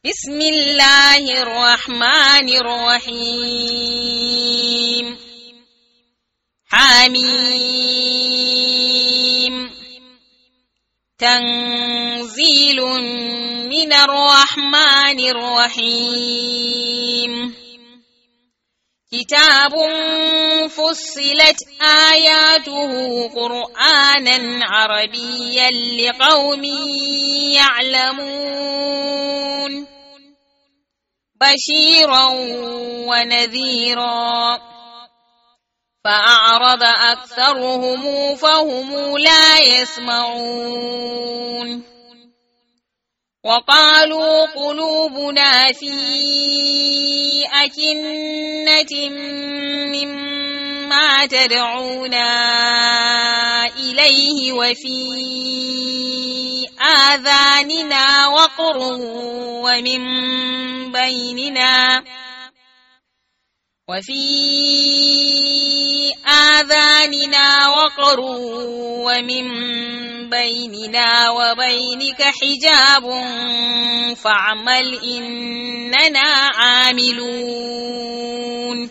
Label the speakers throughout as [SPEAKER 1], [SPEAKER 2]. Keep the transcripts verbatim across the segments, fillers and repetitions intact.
[SPEAKER 1] بسم الله الرحمن الرحيم حميم تنزيل من الرحمن الرحيم كتاب فصلت آياته قرآنا عربيا لقوم يعلمون بشيرا ونذيرا فأعرض أكثرهم فهم لا يسمعون وقالوا قلوبنا في أكنة مما تدعونا إليه وفي آذاننا وقر ومن بيننا وفي آذاننا وقر ومن بيننا وبينك حجاب فاعمل إننا عاملون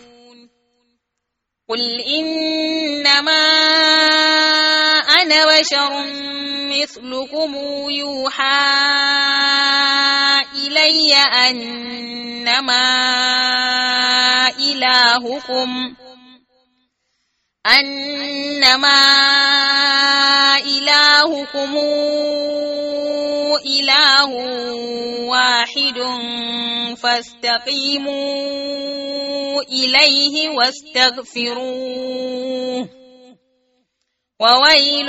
[SPEAKER 1] قل إنما أنا بشر مثلكم يوحى إلي أنما إلهكم أنما إلهكم إله واحد فاستقيموا إليه واستغفروه وويل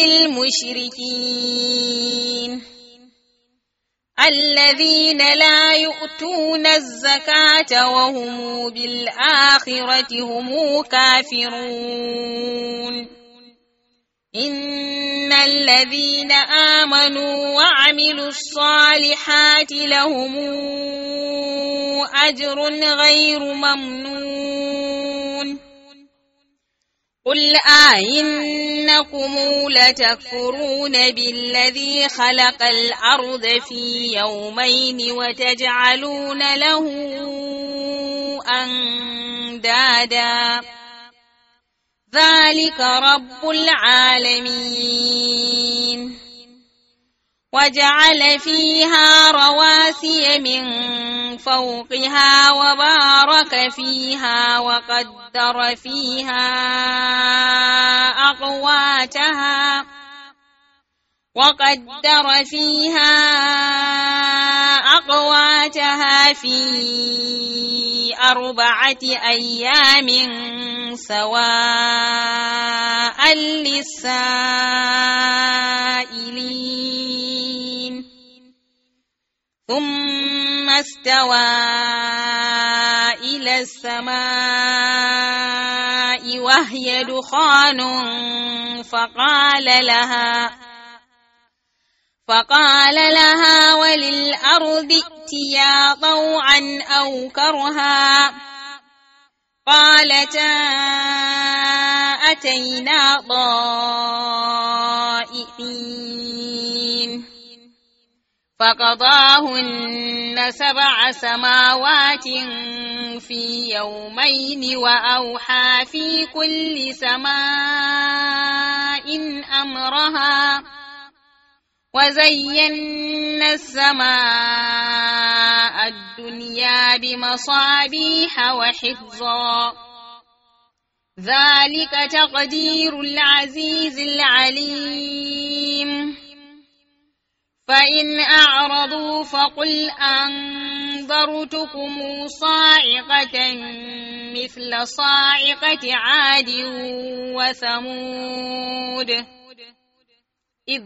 [SPEAKER 1] للمشركين الذين لا يؤتون الزكاة وهم بالآخرة هم كافرون إن الذين آمنوا وعملوا الصالحات لهم أجر غير ممنون قل أئنكم لتكفرون بالذي خلق الأرض في يومين وتجعلون له أندادا ذلك رب العالمين وجعل فيها رواسي من فوقها وبارك فيها وقدر فيها أقواتها وقدر فيها أقواتها في أربعة أيام سواء للسائلين ثم استوى إلى السماء وهي دخان فقال لها فقال لها وللأرض ائتيا طوعا أو كرها قالتا أتينا طائعين فقضاهن سبع سماوات في يومين وأوحى في كل سماء أمرها وزينا السماء الدنيا بمصابيح وحفظا ذلك تقدير العزيز العليم فإن أعرضوا فقل أنذرتكم صاعقة مثل صاعقة عاد وثمود إذ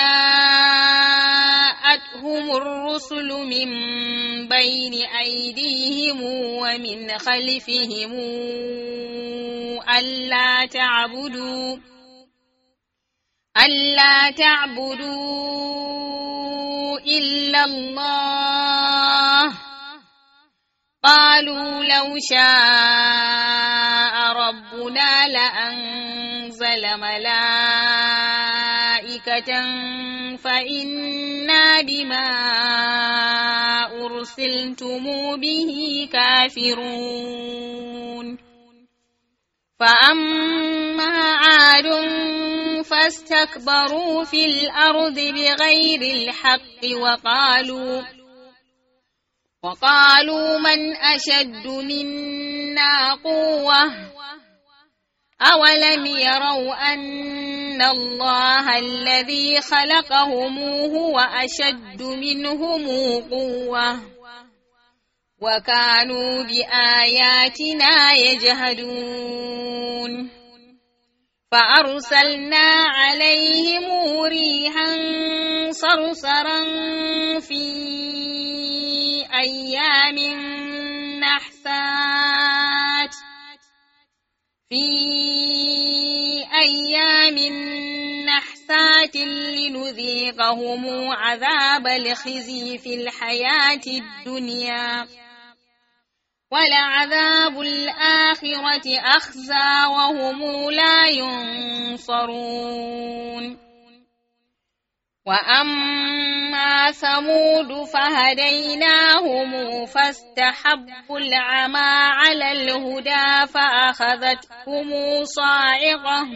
[SPEAKER 1] جاءتهم الرسل من بين أيديهم ومن خلفهم ألا تعبدوا ألا تعبدوا إلا الله قالوا لو شاء ربنا لأنزل ملائكة فإنا بما أرسلتم به كافرون فأما عاد فاستكبروا في الأرض بغير الحق وقالوا وقالوا من أشد منا قوة أولم يروا أن الله الذي خلقهم هو أشد منهم قوة وكانوا بآياتنا يجهدون فأرسلنا عليهم ريحا صرصرا في أيام نحسات في أيام نحسات لنذيقهم عذاب الخزي في الحياة الدنيا ولعذاب الآخرة أخزى وهم لا ينصرون وأما ثمود فهديناهم فاستحبوا العمى على الهدى فأخذتهم صاعقة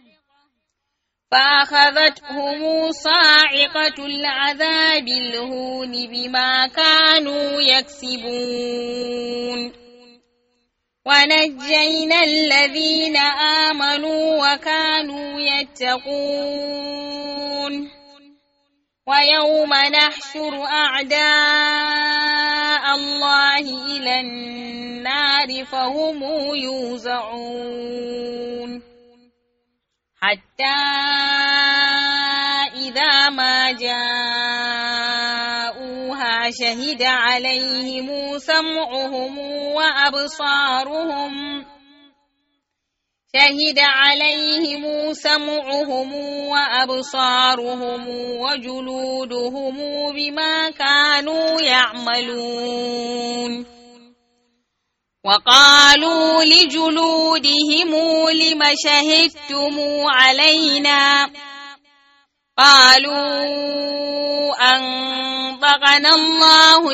[SPEAKER 1] فأخذتهم صاعقة العذاب الهون بما كانوا يكسبون ونجينا الذين آمنوا وكانوا يتقون ويوم نحشر أعداء الله إلى النار فهم يوزعون حتى إذا ما جاءوها شهد عليهم سمعهم وأبصارهم شهد عليهم سمعهم وأبصارهم وجلودهم بما كانوا يعملون وقالوا لجلودهم لم شهدتم علينا قالوا أنطقنا الله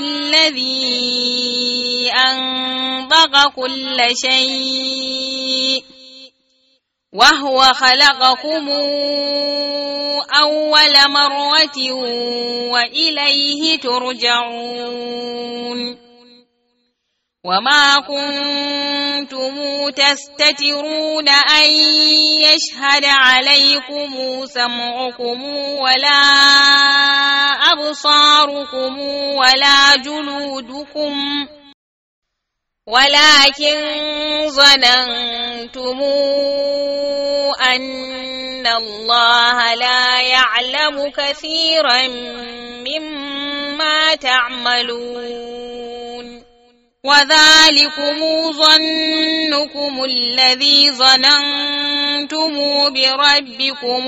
[SPEAKER 1] الذي أنطق كل شيء وهو خلقكم أول مرة وإليه ترجعون وما كنتم تستترون أن يشهد عليكم سمعكم ولا أبصاركم ولا جلودكم ولكن ظننتم أن الله لا يعلم كثيرا مما تعملون وذلكم ظنكم الذي ظننتم بربكم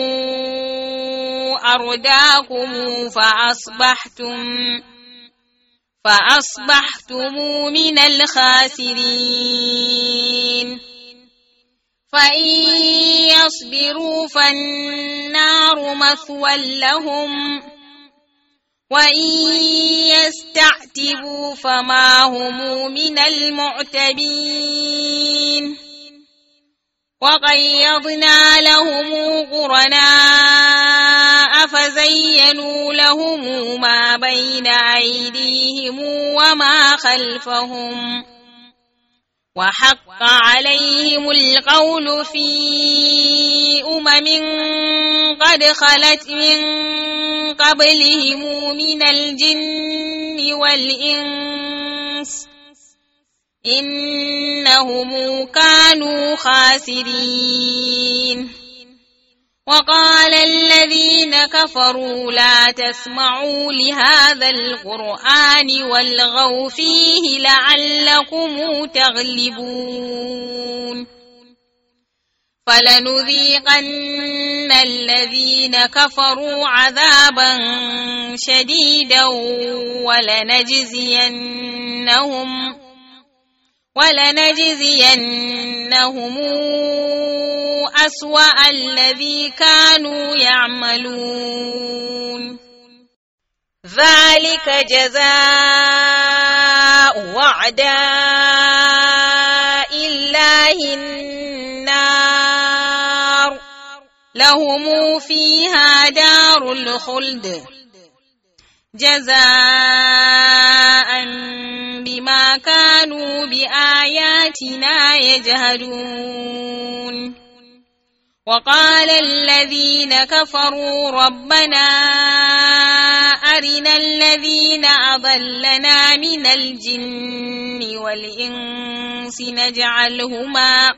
[SPEAKER 1] أرداكم فأصبحتم فأصبحتم من الخاسرين فإن يصبروا فالنار مثوى لهم وإن يستعتبوا فما هم من المعتبين وقيضنا لهم قرناء فزينوا لهم ما بين أيديهم وما خلفهم وحق عليهم القول في أمم قد خلت من قبلهم من الجن والإنس إنهم كانوا خاسرين وقال الذين كفروا لا تسمعوا لهذا القرآن والغوا فيه لعلكم تغلبون فلنذيقن الذين كفروا عذابا شديدا ولنجزينهم ولنجزينهم أسوأ الذي كانوا يعملون ذلك جزاء وأعداء الله النار لهم فيها دار الخلد جزاء بما كانوا بآياتنا يجهدون. وقال الذين كفروا ربنا أرنا الذين أضلنا من الجن والإنس نجعلهما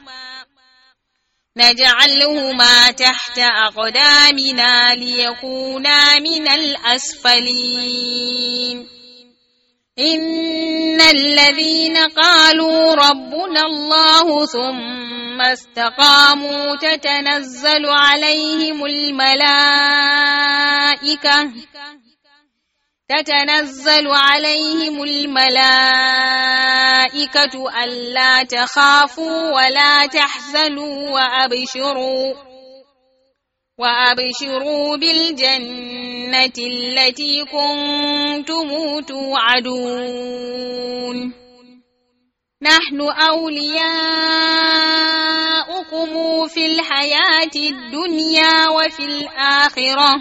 [SPEAKER 1] نجعلهما تحت أقدامنا ليكونا من الأسفلين. إن الذين قالوا ربنا الله ثم استقاموا تتنزل عليهم الملائكة تتنزل عليهم الملائكة ألا تخافوا ولا تحزنوا وأبشروا وأبشروا بالجنة التي كنتم توعدون. نحن أولياؤكم في الحياة الدنيا وفي الآخرة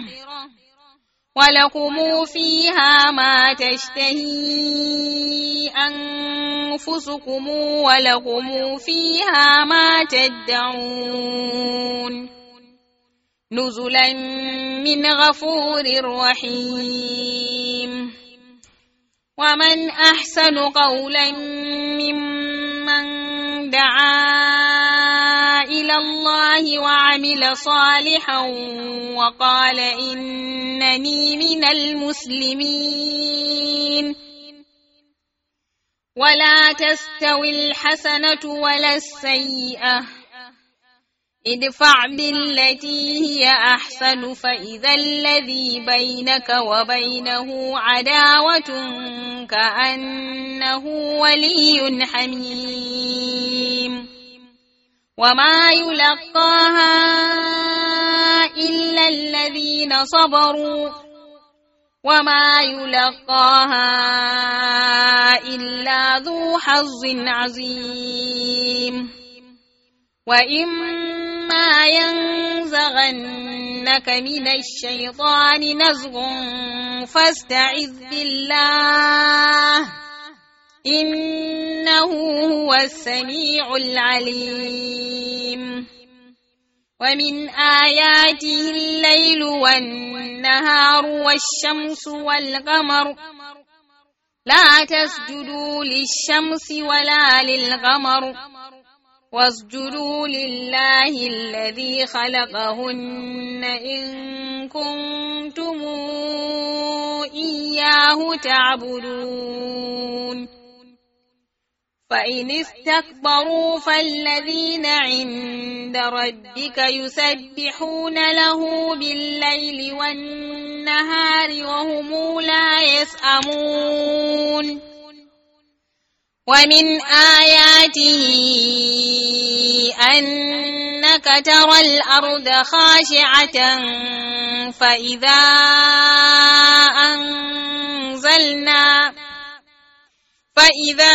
[SPEAKER 1] ولكم فيها ما تشتهي أنفسكم ولكم فيها ما تدعون نزلا من غفور رحيم. ومن أحسن قولا ممن دعا إلى الله وعمل صالحا وقال إنني من المسلمين. ولا تستوي الحسنة ولا السيئة ادفع بالتي هي أحسن فإذا الذي بينك وبينه عداوة كأنه ولي حميم. وما يلقاها إلا الذين صبروا وما يلقاها إلا ذو حظ عظيم. وإما ينزغنك من الشيطان نزغ فاستعذ بالله إنه هو السميع العليم. ومن آياته الليل والنهار والشمس والقمر لا تسجدوا للشمس ولا للقمر واسجدوا لله الذي خلقهن إن كنتم إياه تعبدون. فإن استكبروا فالذين عند ربك يسبحون له بالليل والنهار وهم لا يسأمون. ومن آياته أنك ترى الأرض خاشعة فإذا أنزلنا فإذا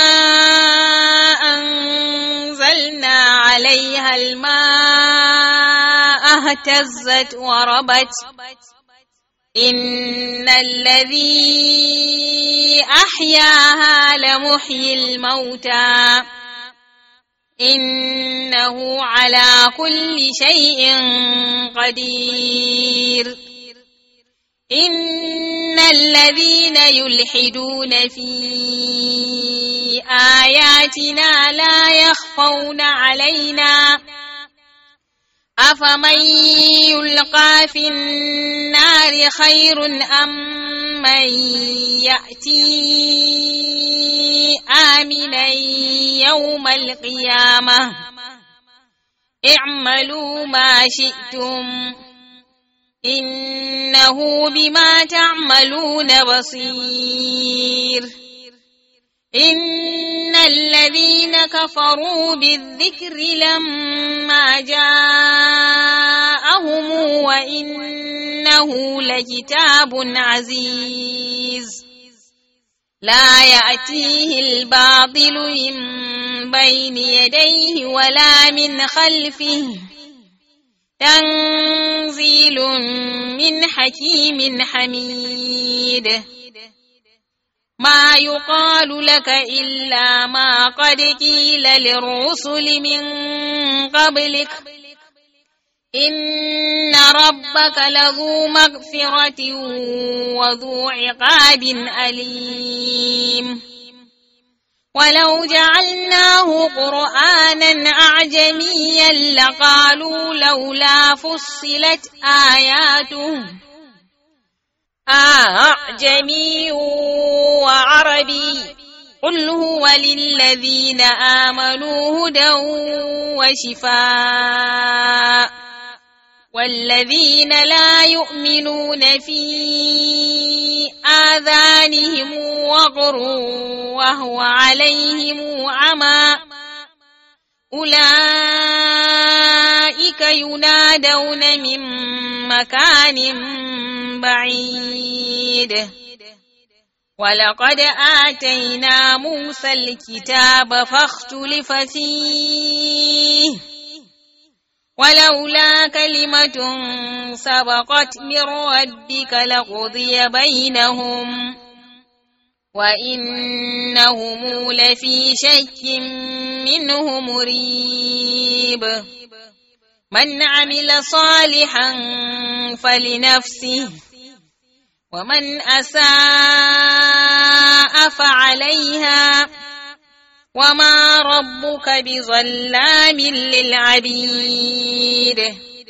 [SPEAKER 1] أنزلنا عليها الماء اهتزت وربت إن الذي أحياها لمحيي الموتى إنه على كل شيء قدير. إن الذين يلحدون في آياتنا لا يخفون علينا أفمن يلقى في النار خير أم من يأتي آمنا يوم القيامة اعملوا ما شئتم إنه بما تعملون بصير. إن الذين كفروا بالذكر لما جاءهم وإنه لكتاب عزيز لا يأتيه الباطل من بين يديه ولا من خلفه تنزيل من حكيم حميد ما يقال لك إلا ما قد قيل للرسل من قبلك إن ربك لذو مغفرة وذو عقاب أليم ولو جعلناه قرآنا أعجميا لقالوا لولا فصلت آياته أعجمي وعربي قل هو للذين آمنوا هدى وشفاء والذين لا يؤمنون في آذانهم وقر وهو عليهم عمى أولئك ينادون من مكان بعيد ولقد آتينا موسى الكتاب فاختلف فيه ولولا كلمة سبقت من ربك لقضي بينهم وإنهم لفي شك منه مريب من عمل صالحا فلنفسه ومن أساء فعليها وما ربك بظلام للعبيد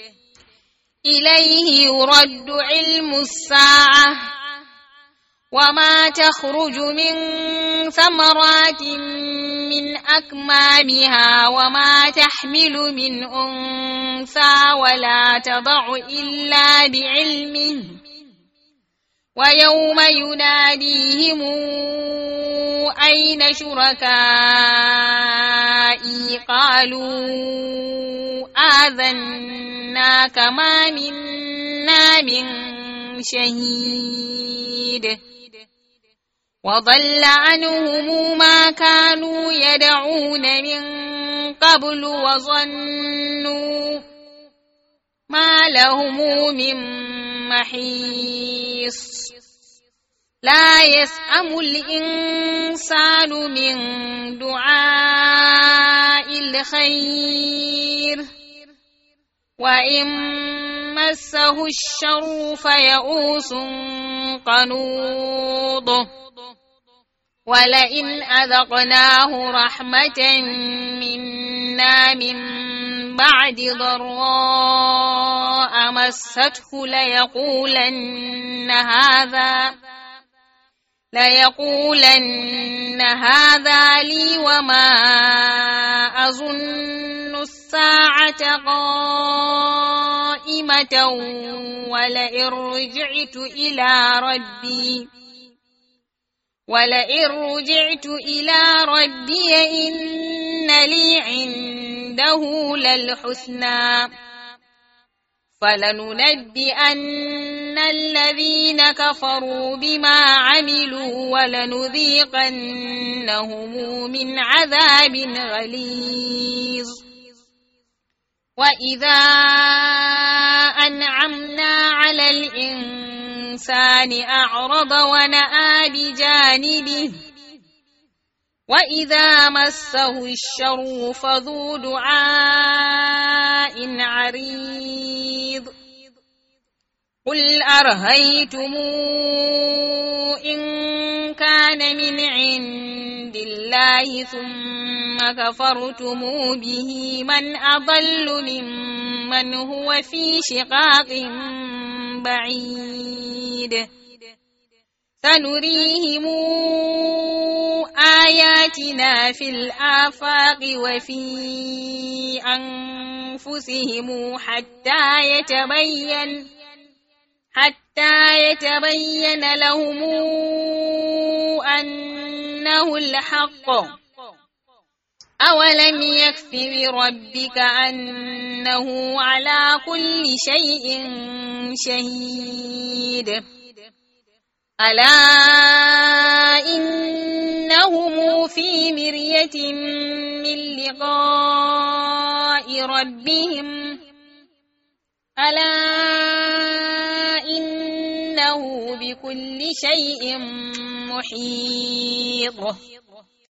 [SPEAKER 1] إليه يرد علم الساعة وما تخرج من ثمرات من أكمامها وما تحمل من أنثى ولا تضع إلا بعلمه ويوم يناديهم أين شركائي قالوا آذناك ما منا من شهيد وضل عنهم ما كانوا يدعون من قبل وظنوا ما لهم من محيص لا يسأم الإنسان من دعاء الخير وإن مسه الشر فيئوس قنوط ولئن أذقناه رحمة منا من بعد ضراء مسته ليقولن هذا ليقولن هذا لي وما أظن الساعة قائمة ولئن رجعت إلى ربي ولئن رجعت إلى ربي إن لي عنده للحسنى فلننبئن الذين كفروا بما عملوا ولنذيقنهم من عذاب غليظ وإذا أنعمنا على الإنسان أعرض ونأى بجانبه وإذا مسه الشر فذو دعاء عريض قل أرهيتم إن كان من عند الله ثم كفرتم به من أضل ممن هو في شقاق بعيد سنريهم آياتنا في الآفاق وفي أنفسهم حتى يتبين حتى يتبين لهم أنه الحق أولم يكف بربك أنه على كل شيء شهيد ألا إن غافلة من لقاء ربهم ألا إنه بكل شيء محيط